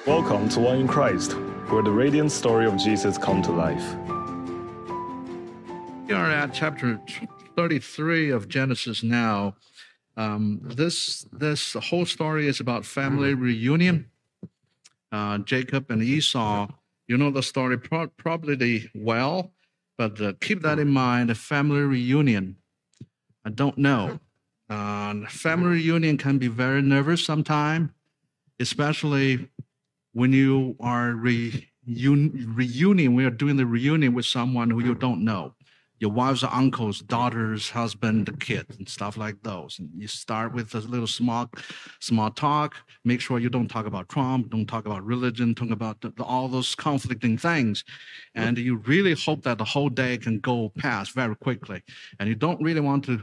Welcome to One in Christ, where the radiant story of Jesus come to life. We are at chapter 33 of Genesis now. This whole story is about family reunion. Jacob and Esau, you know the story probably well, but keep that in mind, a family reunion. I don't know. Family reunion can be very nervous sometimes, especially when you are reunion. We are doing the reunion with someone who you don't know. Your wife's uncles, daughters, husband, the kid, and stuff like those. And you start with a little small talk. Make sure you don't talk about Trump, don't talk about religion, talk about all those conflicting things. And you really hope that the whole day can go past very quickly. And you don't really want to,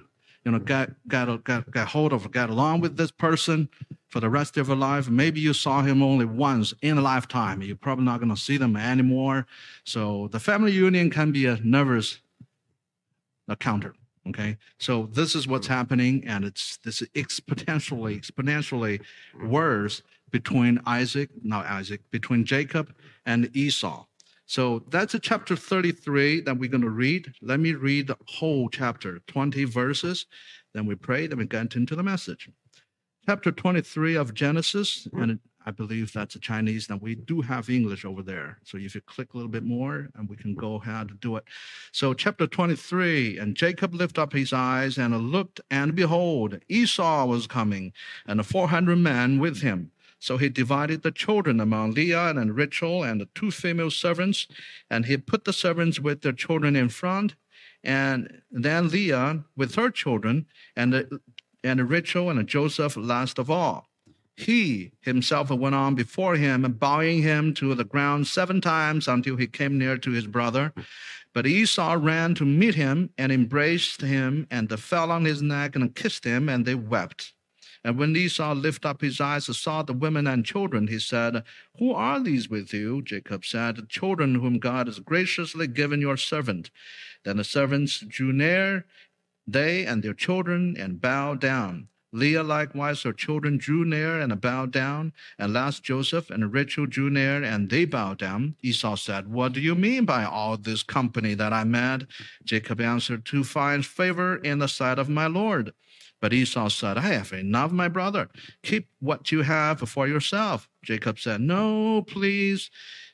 get along with this person for the rest of your life. Maybe you saw him only once in a lifetime. You're probably not going to see them anymore. So the family reunion can be a nervous counter. Okay, so this is what's happening, and this is exponentially worse between between Jacob and Esau. So that's chapter 33 that we're going to read. Let me read the whole chapter, 20 verses. Then we pray, then we get into the message. Chapter 23 of Genesis, and I believe that's a Chinese. Now, we do have English over there. So if you click a little bit more, and we can go ahead and do it. So chapter 23, and Jacob lifted up his eyes and looked, and behold, Esau was coming, and 400 men with him. So he divided the children among Leah and Rachel and the 2 female servants, and he put the servants with their children in front, and then Leah with her children, and Rachel and Joseph last of all. He himself went on before him, bowing him to the ground 7 times until he came near to his brother. But Esau ran to meet him and embraced him and fell on his neck and kissed him, and they wept. And when Esau lifted up his eyes and saw the women and children, he said, "Who are these with you?" Jacob said, "The children whom God has graciously given your servant." Then the servants drew near, they and their children, and bowed down. Leah likewise, her children, drew near and bowed down. And last Joseph and Rachel drew near, and they bowed down. Esau said, "What do you mean by all this company that I met?" Jacob answered, "To find favor in the sight of my Lord." But Esau said, "I have enough, my brother. Keep what you have for yourself." Jacob said, "No, please,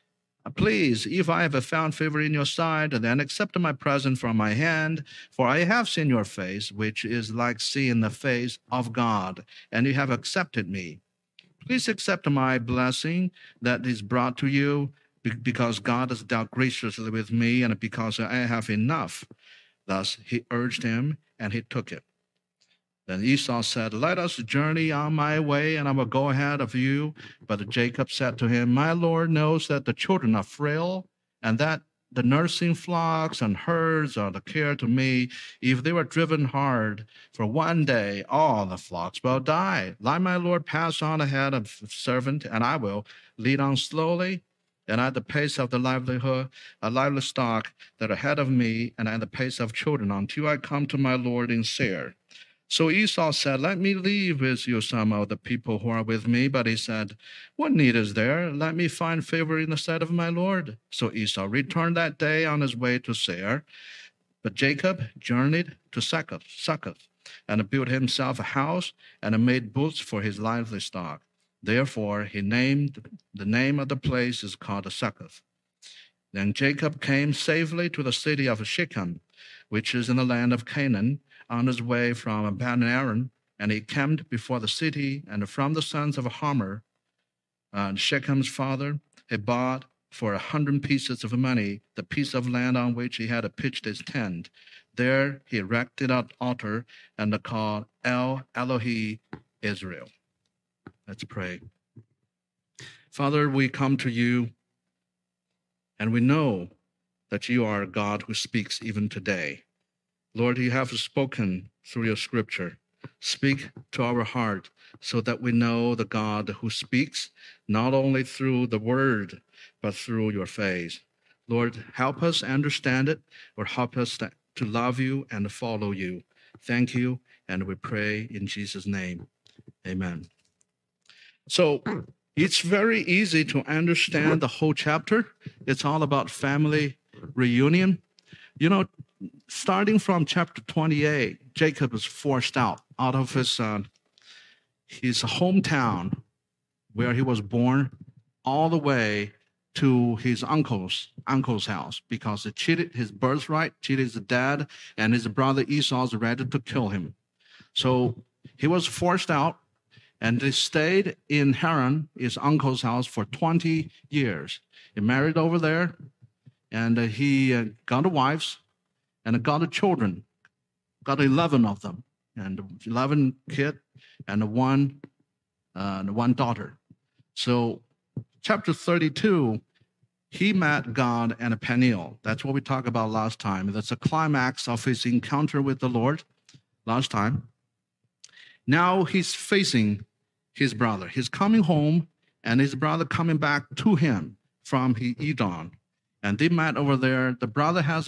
if I have found favor in your sight, then accept my present from my hand, for I have seen your face, which is like seeing the face of God, and you have accepted me. Please accept my blessing that is brought to you, because God has dealt graciously with me, and because I have enough." Thus he urged him, and he took it. Then Esau said, "Let us journey on my way, and I will go ahead of you." But Jacob said to him, "My Lord knows that the children are frail, and that the nursing flocks and herds are the care to me. If they were driven hard for one day, all the flocks will die. Let my Lord pass on ahead of the servant, and I will lead on slowly, and at the pace of the livestock that are ahead of me, and at the pace of children, until I come to my Lord in Seir." So Esau said, "Let me leave with you some of the people who are with me." But he said, "What need is there? Let me find favor in the sight of my Lord." So Esau returned that day on his way to Seir. But Jacob journeyed to Succoth, and built himself a house, and made booths for his livestock. Therefore he named the name of the place is called Succoth. Then Jacob came safely to the city of Shechem, which is in the land of Canaan, on his way from Paddan-aram, and he camped before the city. And from the sons of Hamor, Shechem's father, he bought for 100 pieces of money the piece of land on which he had pitched his tent. There he erected an altar and called El Elohe Israel. Let's pray. Father, we come to you, and we know that you are a God who speaks even today. Lord, you have spoken through your scripture. Speak to our heart so that we know the God who speaks not only through the word, but through your face. Lord, help us understand it, or help us to love you and follow you. Thank you, and we pray in Jesus' name. Amen. So, It's very easy to understand the whole chapter. It's all about family reunion. You know, starting from chapter 28, Jacob is forced out of his hometown where he was born all the way to his uncle's house because he cheated his birthright, cheated his dad, and his brother Esau was ready to kill him. So he was forced out, and they stayed in Haran, his uncle's house, for 20 years. He married over there, and he got wives and got children, got 11 of them, and 11 kids and one daughter. So chapter 32, he met God at Peniel. That's what we talked about last time. That's a climax of his encounter with the Lord last time. Now he's facing his brother. He's coming home, and his brother coming back to him from Edom. And they met over there. The brother has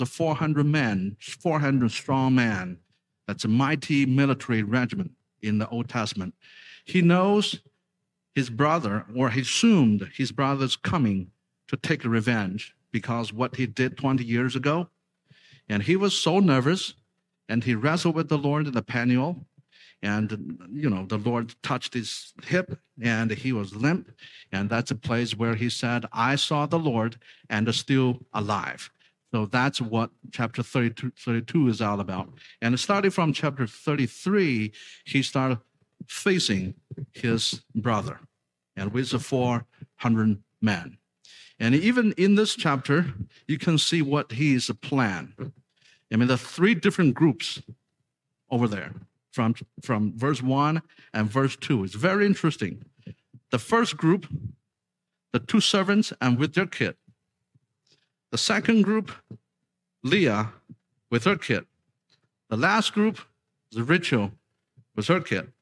400 strong men. That's a mighty military regiment in the Old Testament. He knows his brother, or he assumed his brother's coming to take revenge because what he did 20 years ago. And he was so nervous, and he wrestled with the Lord in the Peniel. And, you know, the Lord touched his hip, and he was limp. And that's a place where he said, I saw the Lord and is still alive. So that's what chapter 32 is all about. And starting from chapter 33, he started facing his brother, and with the 400 men. And even in this chapter, you can see what he's planned. I mean, there are 3 different groups over there from verse 1 and verse 2. It's very interesting. The first group, the 2 servants and with their kid. The second group, Leah with her kid. The last group is Rachel with her kid.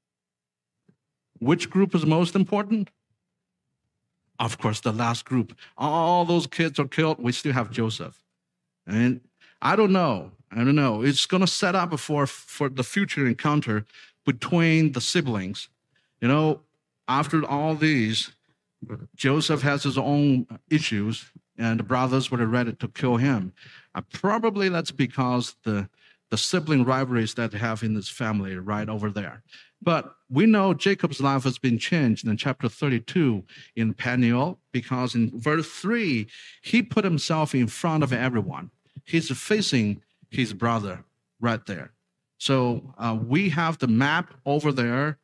Which group is most important? Of course, the last group. All those kids are killed. We still have Joseph. And I don't know. It's going to set up for the future encounter between the siblings. You know, after all these, Joseph has his own issues, and the brothers were ready to kill him. Probably that's because the sibling rivalries that they have in this family right over there. But we know Jacob's life has been changed in chapter 32 in Peniel, because in verse 3, he put himself in front of everyone. He's facing his brother right there. So we have the map over there.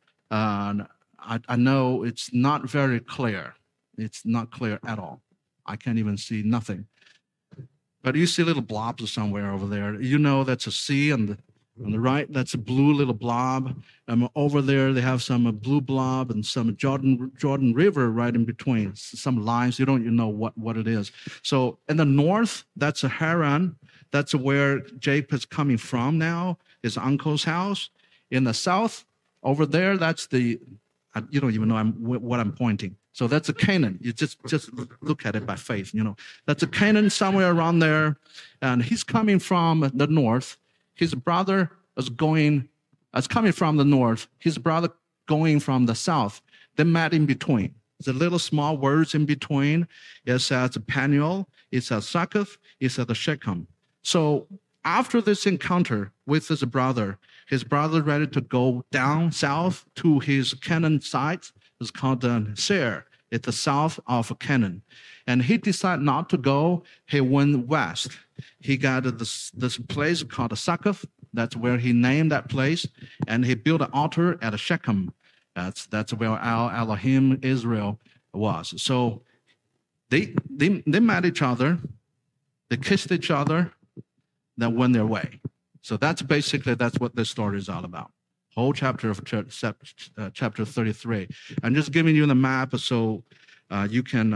I know it's not very clear. It's not clear at all. I can't even see nothing. But you see little blobs somewhere over there. You know that's a sea, and on the right, that's a blue little blob. Over there, they have some blue blob and some Jordan River right in between. Some lines, you don't even know what it is. So in the north, that's a Haran. That's where Jacob is coming from now, his uncle's house. In the south, over there, that's you don't even know what I'm pointing. So that's a Canaan. You just look at it by faith, you know. That's a Canaan somewhere around there. And he's coming from the north. His brother is coming from the north. His brother going from the south. They met in between. The little small words in between. It says Peniel. It says Succoth. It says Shechem. So after this encounter with his brother ready to go down south to his Canaan side. It's called Seir. It's the south of Canaan. And he decided not to go. He went west. He got this place called Succoth. That's where he named that place. And he built an altar at Shechem. That's where Elohim Israel was. So they met each other. They kissed each other. Then went their way. So that's what this story is all about. Whole chapter of chapter 33. I'm just giving you the map so you can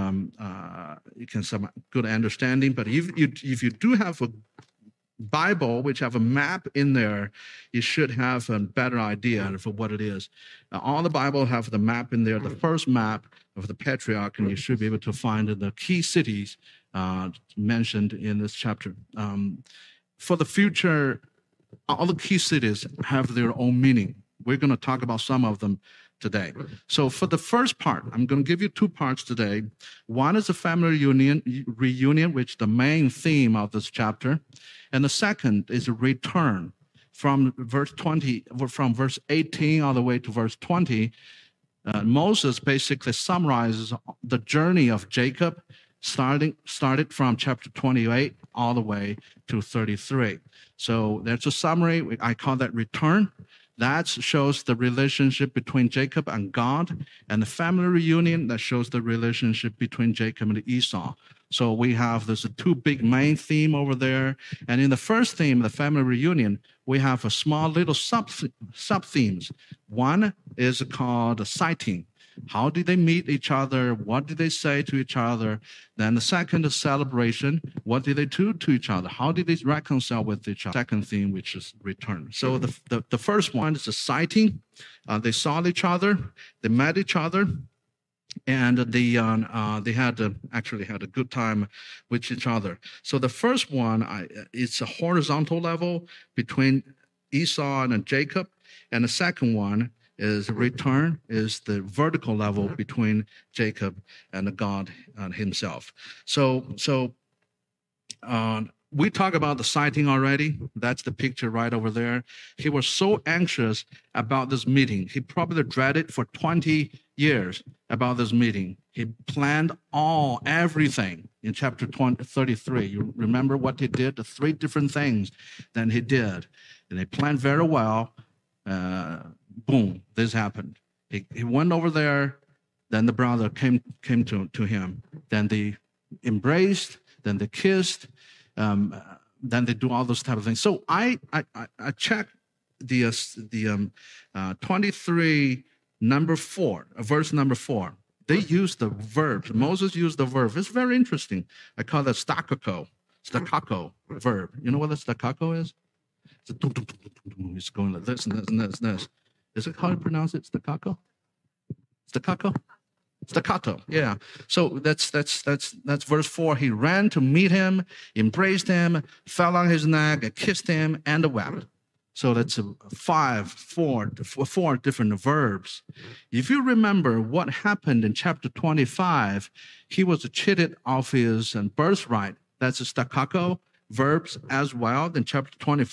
some good understanding. But if you do have a Bible which have a map in there, you should have a better idea for what it is. All the Bible have the map in there, the first map of the patriarch, and you should be able to find the key cities mentioned in this chapter. For the future, all the key cities have their own meaning. We're going to talk about some of them today. So for the first part, I'm going to give you two parts today. One is a family reunion, which is the main theme of this chapter. And the second is a return from verse 18 all the way to verse 20. Moses basically summarizes the journey of Jacob, started from chapter 28 all the way to 33. So there's a summary. I call that return. That shows the relationship between Jacob and God, and the family reunion that shows the relationship between Jacob and Esau. So we have this two big main theme over there. And in the first theme, the family reunion, we have a small little sub-themes. One is called sighting. How did they meet each other? What did they say to each other? Then the second is celebration. What did they do to each other? How did they reconcile with each other? Second theme, which is return. So the first one is the sighting. They saw each other. They met each other. And they actually had a good time with each other. So the first one, it's a horizontal level between Esau and Jacob. And the second one is return, is the vertical level between Jacob and God himself. So we talked about the sighting already. That's the picture right over there. He was so anxious about this meeting. He probably dreaded for 20 years about this meeting. He planned everything in chapter 33. You remember what he did? The three different things that he did. And they planned very well. Boom, this happened. He went over there. Then the brother came to him. Then they embraced. Then they kissed. Then they do all those type of things. So I checked the 23 number 4, verse number 4. They use the verb. Moses used the verb. It's very interesting. I call that staccato verb. You know what a staccato is? It's going like this and this and this and this. Is it how you pronounce it? Staccato? Staccato, yeah. So that's verse 4. He ran to meet him, embraced him, fell on his neck, kissed him, and wept. So that's four different verbs. If you remember what happened in chapter 25, he was cheated of his birthright. That's a staccato verbs as well. Then chapter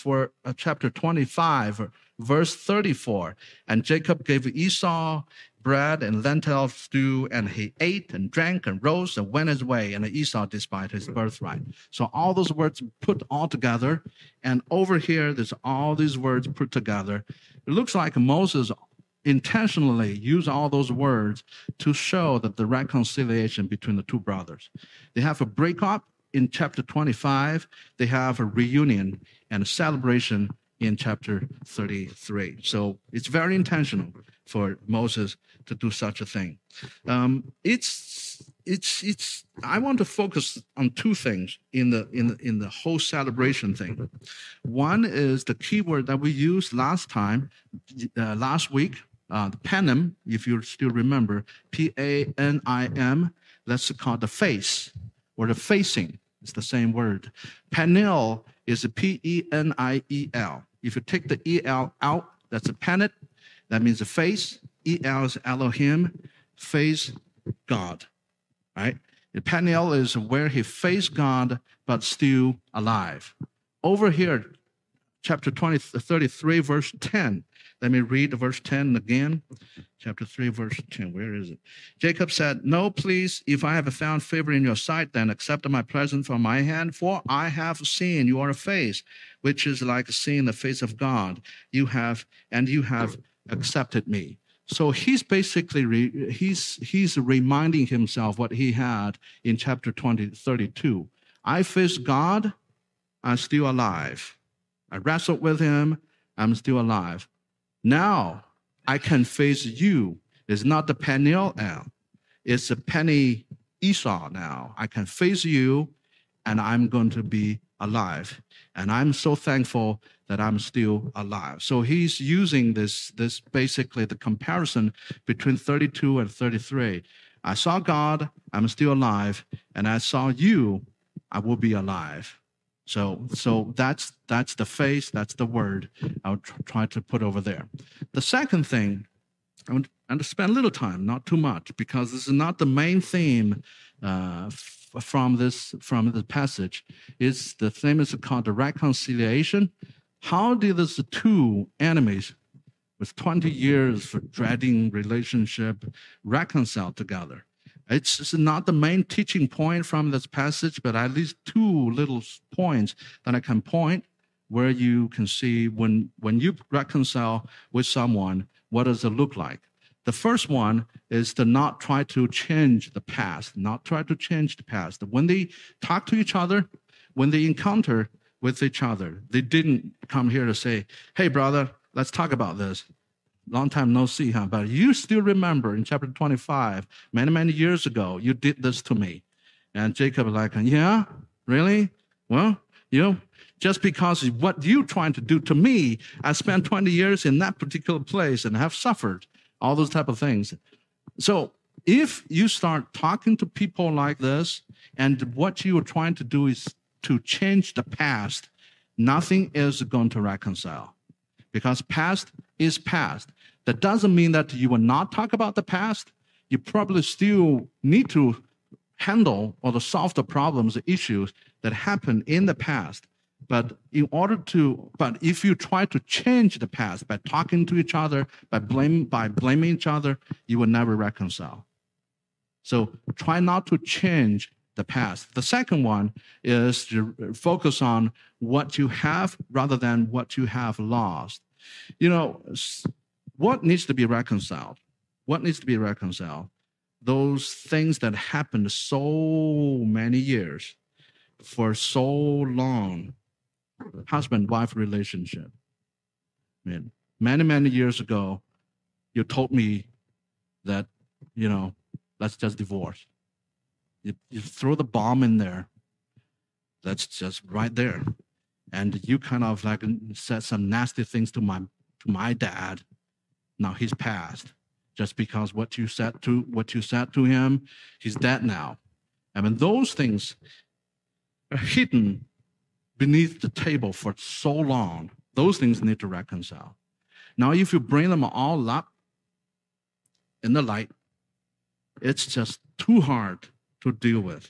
25, verse 34. And Jacob gave Esau bread and lentil stew, and he ate and drank and rose and went his way, and Esau despised his birthright. So all those words put all together, and over here there's all these words put together. It looks like Moses intentionally used all those words to show that the reconciliation between the two brothers. They have a breakup in chapter 25. They have a reunion and a celebration in chapter 33. So it's very intentional for Moses to do such a thing. I want to focus on two things in the whole celebration thing. One is the keyword that we used last week, the panim, if you still remember, P-A-N-I-M. That's called the face or the facing. It's the same word. Peniel is a P-E-N-I-E-L. If you take the E-L out, that's a panet. That means the face. E-L is Elohim, face God, right? The Peniel is where he faced God, but still alive. Over here, chapter 33, verse 10. Let me read verse 10 again. Chapter 3, verse 10. Where is it? Jacob said, "No, please, if I have found favor in your sight, then accept my present from my hand, for I have seen your face, which is like seeing the face of God. You have accepted me." So he's basically, he's reminding himself what he had in chapter 32. I faced God, I'm still alive. I wrestled with him, I'm still alive. Now I can face you. It's not the Peniel, it's the Penny Esau now. I can face you, and I'm going to be alive. And I'm so thankful that I'm still alive. So he's using this basically the comparison between 32 and 33. I saw God, I'm still alive, and I saw you, I will be alive. So that's the face, that's the word I'll try to put over there. The second thing, I want to and spend a little time, not too much, because this is not the main theme from this passage. It's the theme is called the reconciliation. How did these two enemies with 20 years for dreading relationship reconcile together? It's not the main teaching point from this passage, but at least two little points that I can point where you can see when you reconcile with someone, what does it look like? The first one is to not try to change the past, not try to change the past. When they talk to each other, when they encounter with each other, they didn't come here to say, hey, brother, let's talk about this. Long time no see, huh? But you still remember in chapter 25, many, many years ago, you did this to me. And Jacob like, yeah, really? Well, just because what you're trying to do to me, I spent 20 years in that particular place and have suffered all those type of things. So if you start talking to people like this, and what you are trying to do is to change the past, nothing is going to reconcile. Because past is past. That doesn't mean that you will not talk about the past. You probably still need to handle or to solve the problems, the issues that happened in the past. But if you try to change the past by talking to each other, by blaming each other, you will never reconcile. So try not to change the past. The second one is to focus on what you have rather than what you have lost. What needs to be reconciled? What needs to be reconciled? Those things that happened so many years, for so long, husband-wife relationship. I mean, many, many years ago, you told me that, let's just divorce. You throw the bomb in there. That's just right there. And you kind of like said some nasty things to my dad. Now he's passed. Just because what you said to him, he's dead now. I mean, those things are hidden beneath the table for so long. Those things need to reconcile. Now, if you bring them all up in the light, it's just too hard to deal with.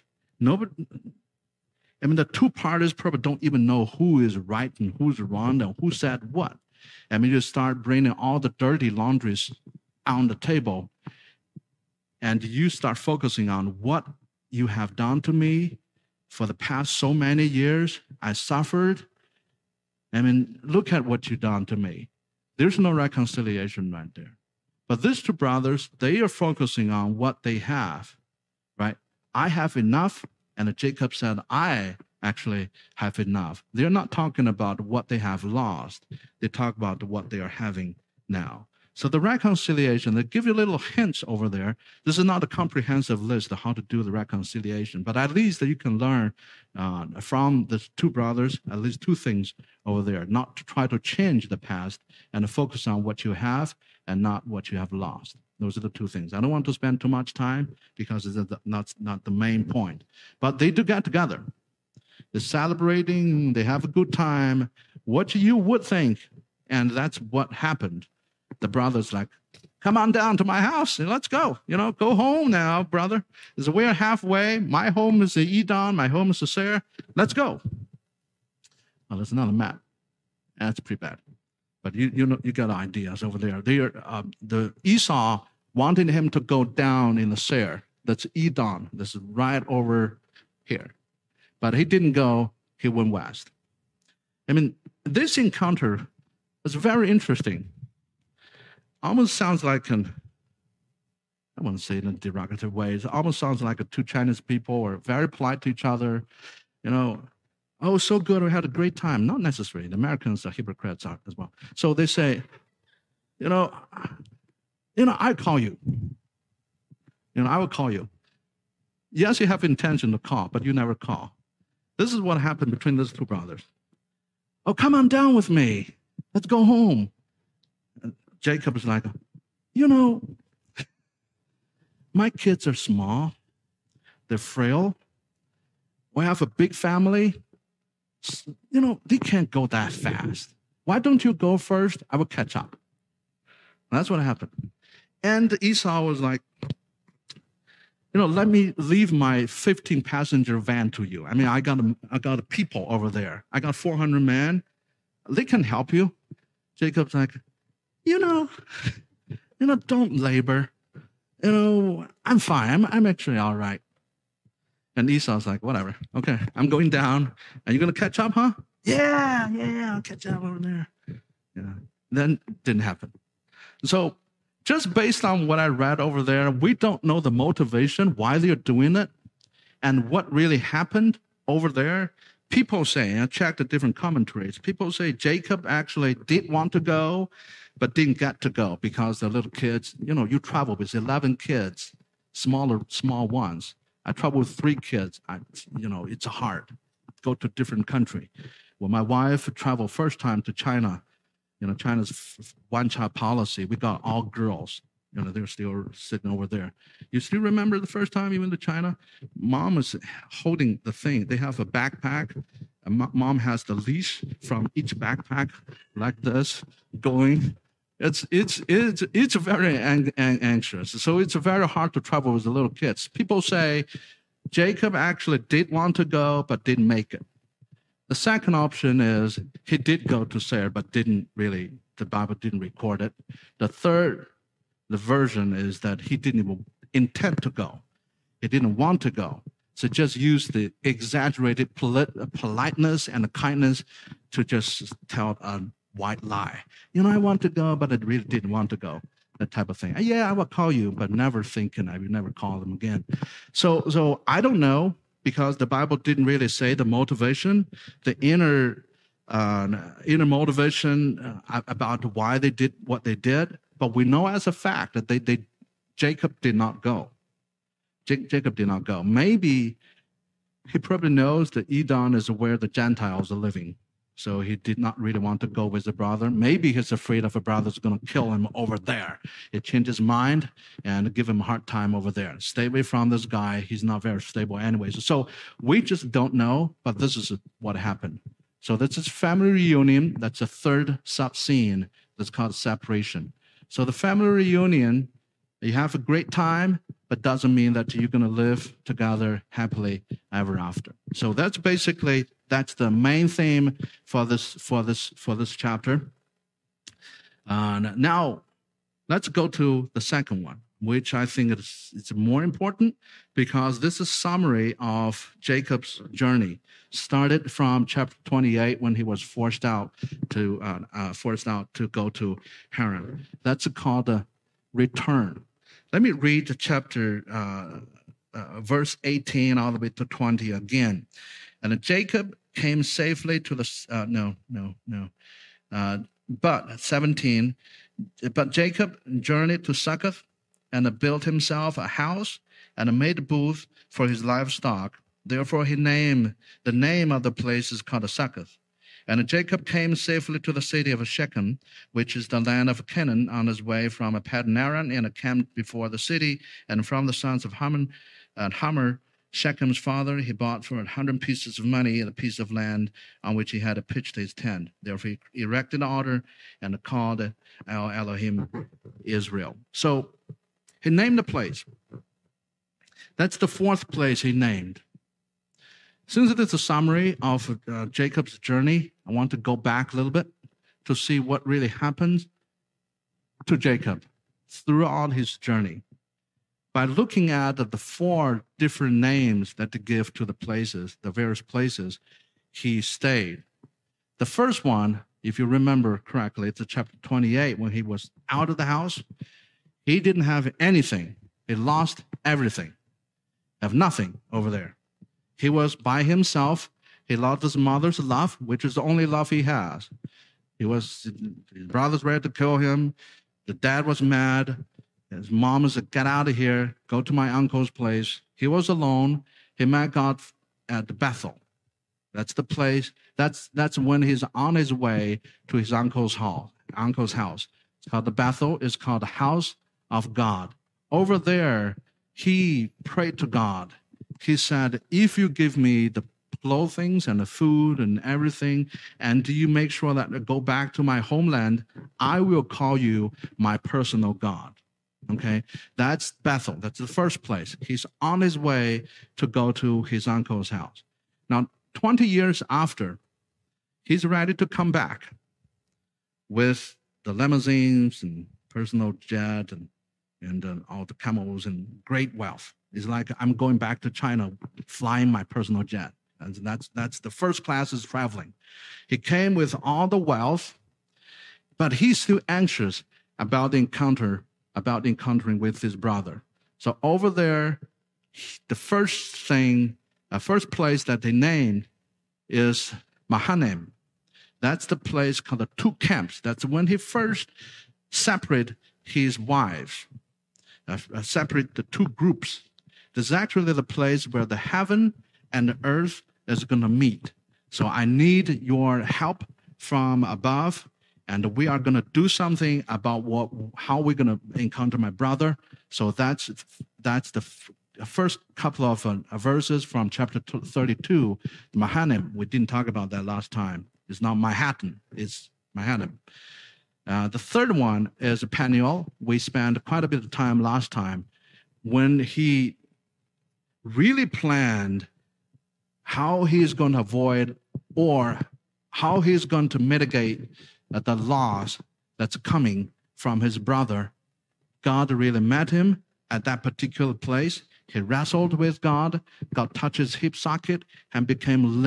The two parties probably don't even know who is right and who's wrong and who said what. You start bringing all the dirty laundries on the table, and you start focusing on what you have done to me for the past so many years. I suffered. Look at what you've done to me. There's no reconciliation right there. But these two brothers, they are focusing on what they have, right? I have enough, and Jacob said, I actually have enough. They're not talking about what they have lost. They talk about what they are having now. So the reconciliation, they give you little hints over there. This is not a comprehensive list of how to do the reconciliation, but at least that you can learn from the two brothers, at least two things over there, not to try to change the past and to focus on what you have and not what you have lost. Those are the two things. I don't want to spend too much time because it's not the main point. But they do get together. They're celebrating, they have a good time, what you would think, and that's what happened. The brother's like, come on down to my house and let's go. Go home now, brother. We're halfway. My home is the Edom. My home is the Seir. Let's go. Well, there's another map. That's pretty bad. But you got ideas over there. The Esau wanted him to go down in the Seir. That's Edom. This is right over here. But he didn't go. He went west. This encounter was very interesting. Almost sounds like I won't say it in a derogatory way. It almost sounds like two Chinese people are very polite to each other. Oh, so good. We had a great time. Not necessarily. The Americans are hypocrites as well. So they say, I call you. I will call you. Yes, you have intention to call, but you never call. This is what happened between those two brothers. Oh, come on down with me. Let's go home. And Jacob is like, my kids are small. They're frail. We have a big family. They can't go that fast. Why don't you go first? I will catch up. That's what happened. And Esau was like, let me leave my 15-passenger van to you. I mean, I got people over there. I got 400 men. They can help you. Jacob's like, don't labor. I'm fine. I'm actually all right. And Esau's like, whatever. Okay, I'm going down. And you're going to catch up, huh? Yeah, I'll catch up over there. Yeah. Then it didn't happen. So just based on what I read over there, we don't know the motivation, why they're doing it, and what really happened over there. People say, I checked the different commentaries, people say Jacob actually did want to go, but didn't get to go because the little kids, you travel with 11 kids, small ones. I travel with 3 kids. It's hard. Go to different country. When my wife traveled first time to China, China's one-child policy, we got all girls. They're still sitting over there. You still remember the first time you went to China? Mom was holding the thing. They have a backpack. And mom has the leash from each backpack like this going. It's very anxious. So it's very hard to travel with the little kids. People say Jacob actually did want to go, but didn't make it. The second option is he did go to Seir, but the Bible didn't record it. The version is that he didn't even intend to go. He didn't want to go. So just use the exaggerated politeness and the kindness to just tell a white lie. I want to go, but I really didn't want to go. That type of thing. Yeah, I will call you, but never thinking I will never call them again. So I don't know, because the Bible didn't really say the motivation, the inner motivation about why they did what they did. But we know as a fact that Jacob did not go. Jacob did not go. Maybe he probably knows that Edom is where the Gentiles are living. So he did not really want to go with the brother. Maybe he's afraid of a brother's going to kill him over there. He changed his mind and give him a hard time over there. Stay away from this guy. He's not very stable anyways. So we just don't know, but this is what happened. So this is family reunion. That's a third sub-scene that's called separation. So the family reunion, you have a great time, but doesn't mean that you're going to live together happily ever after. So that's the main theme for this chapter. Now, let's go to the second one, which I think it's more important because this is a summary of Jacob's journey. Started from chapter 28 when he was forced out to go to Haran. That's called a return. Let me read the chapter, verse 18 all the way to 20 again. And Jacob came safely to the, but 17, but Jacob journeyed to Succoth and built himself a house and made a booth for his livestock. Therefore he named, the name of the place is called Succoth. And Jacob came safely to the city of Shechem, which is the land of Canaan, on his way from Paddan Aram, and camped before the city. And from the sons of Hamor, Shechem's father, he bought for 100 pieces of money a piece of land on which he had pitched his tent. Therefore he erected an altar and called El Elohim Israel. So he named the place. That's the fourth place he named. Since it is a summary of Jacob's journey, I want to go back a little bit to see what really happened to Jacob throughout his journey. By looking at the 4 different names that they give to the places, the various places he stayed. The first one, if you remember correctly, it's chapter 28, when he was out of the house. He didn't have anything. He lost everything. Have nothing over there. He was by himself. He lost his mother's love, which is the only love he has. His brothers ready to kill him. The dad was mad. His mom said, get out of here. Go to my uncle's place. He was alone. He met God at Bethel. That's the place. That's when he's on his way to his uncle's house. It's called the Bethel. It's called the house of God. Over there, he prayed to God. He said, if you give me the clothing and the food and everything, and do you make sure that I go back to my homeland, I will call you my personal God. Okay, that's Bethel. That's the first place. He's on his way to go to his uncle's house. Now, 20 years after, he's ready to come back with the limousines and personal jet and all the camels and great wealth. It's like, I'm going back to China flying my personal jet. And that's the first class is traveling. He came with all the wealth, but he's still anxious about encountering with his brother. So over there, the first place that they named is Mahanaim. That's the place called the two camps. That's when he first separated his wives, separate the two groups. This is actually the place where the heaven and the earth is going to meet. So I need your help from above, and we are going to do something about how we're going to encounter my brother. So that's the first couple of verses from chapter 32, Mahanaim. We didn't talk about that last time. It's not Manhattan, it's Mahanaim. The third one is Peniel. We spent quite a bit of time last time when he really planned how he's going to avoid or how he's going to mitigate the loss that's coming from his brother. God really met him at that particular place. He wrestled with God. God touched his hip socket and became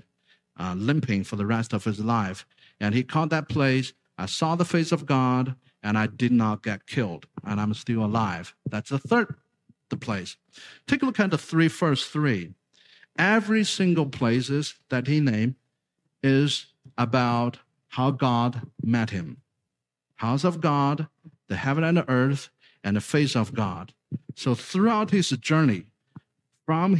limping for the rest of his life. And he called that place, I saw the face of God, and I did not get killed, and I'm still alive. That's the place. Take a look at the first three. Every single places that he named is about how God met him. House of God, the heaven and the earth, and the face of God. So throughout his journey, from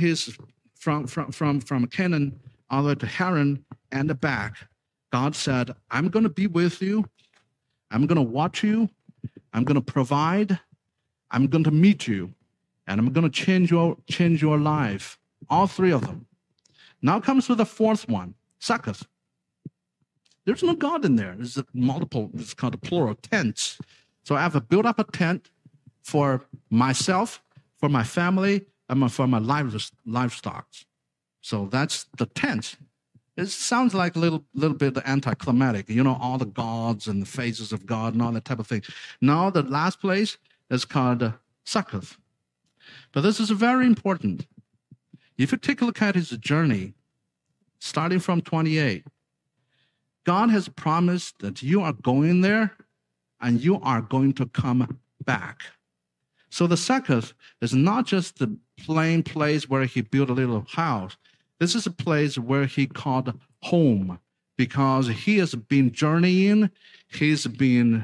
Canaan all the way to Haran and back, God said, I'm going to be with you. I'm going to watch you. I'm going to provide. I'm going to meet you. And I'm going to change your life. All three of them. Now comes to the fourth one, Succoth. There's no God in there. It's called a plural, tents. So I have built up a tent for myself, for my family, and for my livestock. So that's the tent. It sounds like a little bit anticlimactic, all the gods and the faces of God and all that type of thing. Now the last place is called Succoth. But this is very important. If you take a look at his journey, starting from 28, God has promised that you are going there and you are going to come back. So the Succoth is not just the plain place where he built a little house. This is a place where he called home because he has been journeying. He's been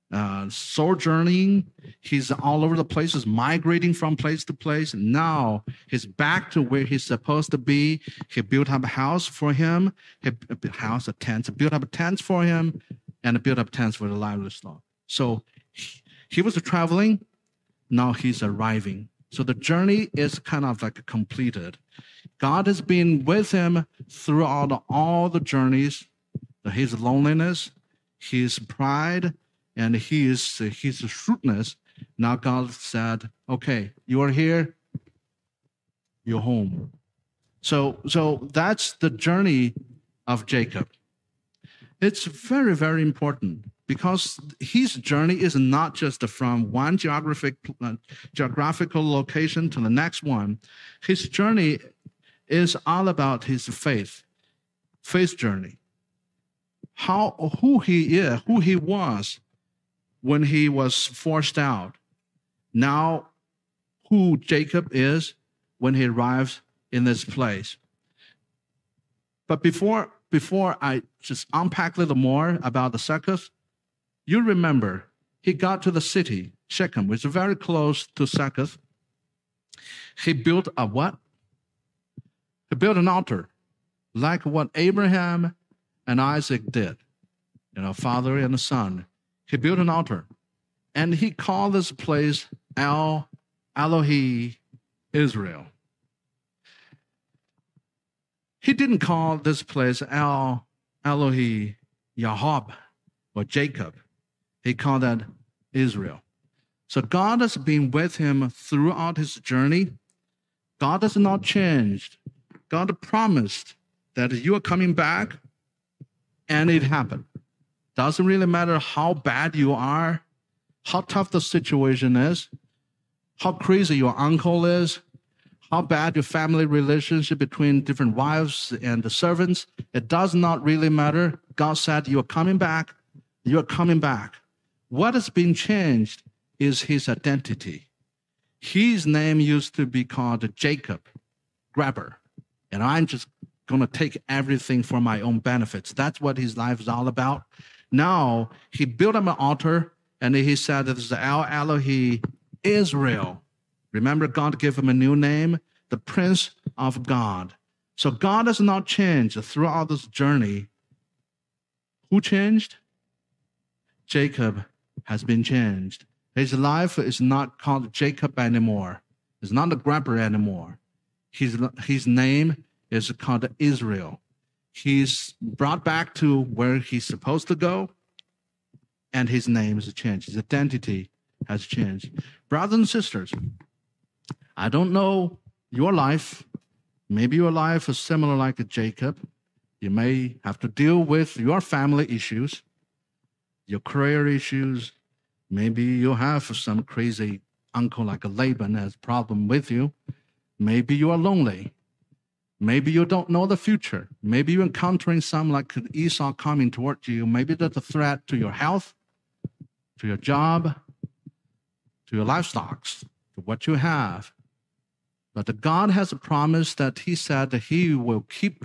sojourning. He's all over the places, migrating from place to place. Now he's back to where he's supposed to be. He built up a house for him. Built up tents for him, and built up tents for the livestock. So he was traveling. Now he's arriving. So the journey is kind of like completed. God has been with him throughout all the journeys, his loneliness, his pride, and his shrewdness. Now God said, okay, you are here, you're home. So that's the journey of Jacob. It's very, very important because his journey is not just from one geographical location to the next one. His journey is all about his faith journey. Who he was when he was forced out. Now, who Jacob is when he arrives in this place. But before I just unpack a little more about the Succoth, you remember he got to the city, Shechem, which is very close to Succoth. He built a what? He built an altar, like what Abraham and Isaac did, father and the son. He built an altar, and he called this place El Elohi Israel. He didn't call this place El Elohi Yahob or Jacob. He called that Israel. So God has been with him throughout his journey. God has not changed. God promised that you are coming back, and it happened. Doesn't really matter how bad you are, how tough the situation is, how crazy your uncle is, how bad your family relationship between different wives and the servants. It does not really matter. God said, you are coming back. You are coming back. What has been changed is his identity. His name used to be called Jacob, grabber. And I'm just going to take everything for my own benefits. That's what his life is all about. Now, he built up an altar, and he said, this is El Elohi Israel. Remember, God gave him a new name, the Prince of God. So God has not changed throughout this journey. Who changed? Jacob has been changed. His life is not called Jacob anymore. It's not the grabber anymore. His name is called Israel. He's brought back to where he's supposed to go, and his name is changed. His identity has changed. Brothers and sisters, I don't know your life. Maybe your life is similar like Jacob. You may have to deal with your family issues, your career issues. Maybe you have some crazy uncle like Laban has a problem with you. Maybe you are lonely. Maybe you don't know the future. Maybe you're encountering some like Esau coming towards you. Maybe that's a threat to your health, to your job, to your livestock, to what you have. But God has a promise that he said that he will keep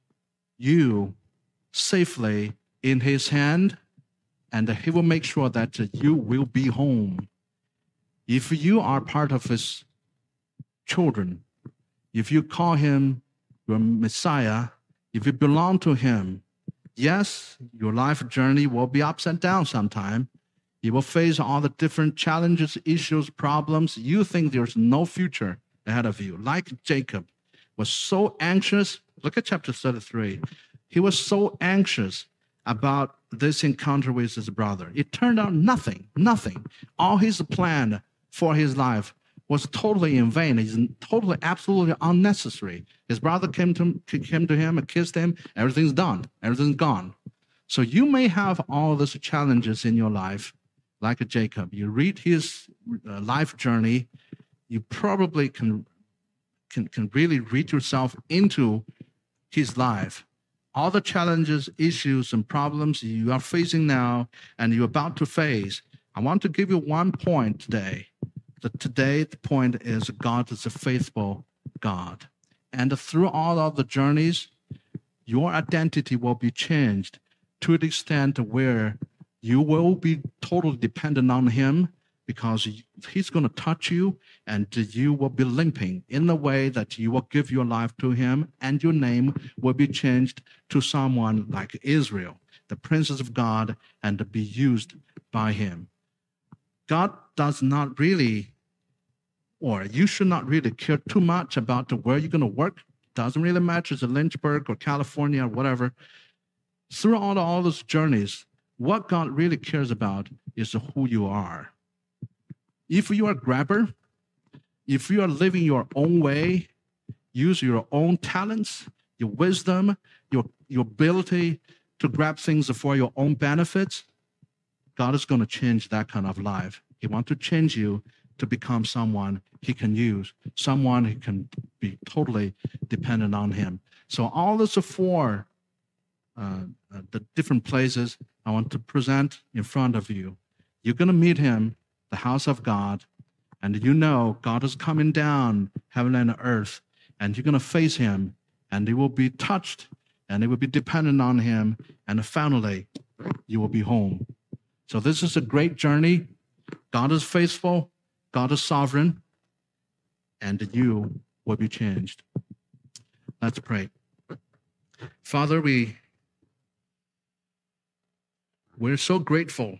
you safely in his hand, and he will make sure that you will be home. If you are part of his children, if you call him your Messiah, if you belong to him, yes, your life journey will be ups and downs sometime. You will face all the different challenges, issues, problems. You think there's no future ahead of you. Like Jacob was so anxious. Look at chapter 33. He was so anxious about this encounter with his brother. It turned out nothing. All his plan for his life was totally in vain. It's totally, absolutely unnecessary. His brother came to him and kissed him. Everything's done. Everything's gone. So you may have all these challenges in your life, like Jacob. You read his life journey, you probably can really read yourself into his life. All the challenges, issues, and problems you are facing now and you're about to face. I want to give you one point today. Today, the point is God is a faithful God. And through all of the journeys, your identity will be changed to the extent where you will be totally dependent on him, because he's going to touch you and you will be limping in the way that you will give your life to him, and your name will be changed to someone like Israel, the princess of God, and to be used by him. God does not really, or you should not really care too much about where you're going to work. Doesn't really matter, it's Lynchburg or California or whatever. Throughout all those journeys, what God really cares about is who you are. If you are a grabber, if you are living your own way, use your own talents, your wisdom, your ability to grab things for your own benefits, God is going to change that kind of life. He wants to change you to become someone he can use, someone who can be totally dependent on him. So all those four the different places I want to present in front of you. You're going to meet him, the house of God, and you know God is coming down heaven and earth, and you're going to face him, and you will be touched, and you will be dependent on him, and finally, you will be home. So this is a great journey. God is faithful, God is sovereign, and you will be changed. Let's pray. Father, we're so grateful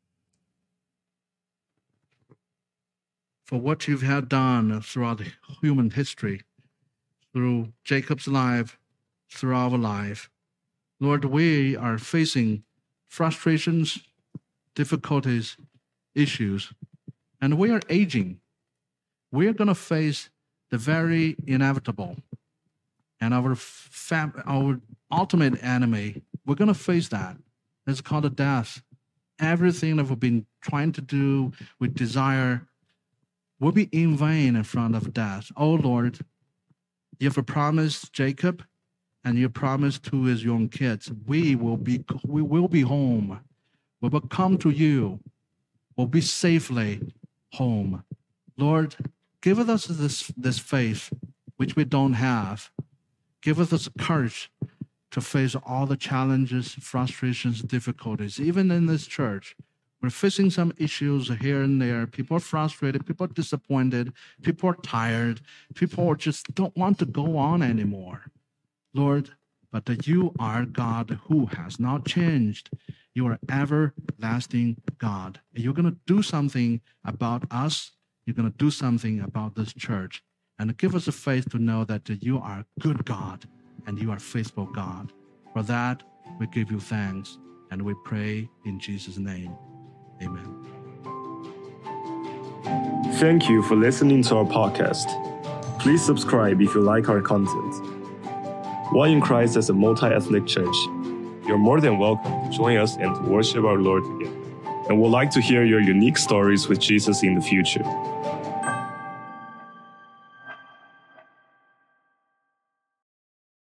for what you've had done throughout human history, through Jacob's life, through our life. Lord, we are facing frustrations, difficulties, issues, And we are aging. We are going to face the very inevitable. And our ultimate enemy, we're going to face that. It's called death. Everything that we've been trying to do with desire will be in vain in front of death. Oh Lord, you have promised Jacob, and you promised to his young kids, we will be home. We will come to you. We'll be safely home. Lord, give us this faith which we don't have. Give us this courage to face all the challenges, frustrations, difficulties. Even in this church, we're facing some issues here and there. People are frustrated. People are disappointed. People are tired. People just don't want to go on anymore. Lord, but that you are God who has not changed. You are everlasting God. And you're going to do something about us. You're going to do something about this church. And give us the faith to know that you are a good God and you are a faithful God. For that, we give you thanks and we pray in Jesus' name. Amen. Thank you for listening to our podcast. Please subscribe if you like our content. One in Christ as a multi-ethnic church, you're more than welcome to join us and to worship our Lord together. And we'd like to hear your unique stories with Jesus in the future.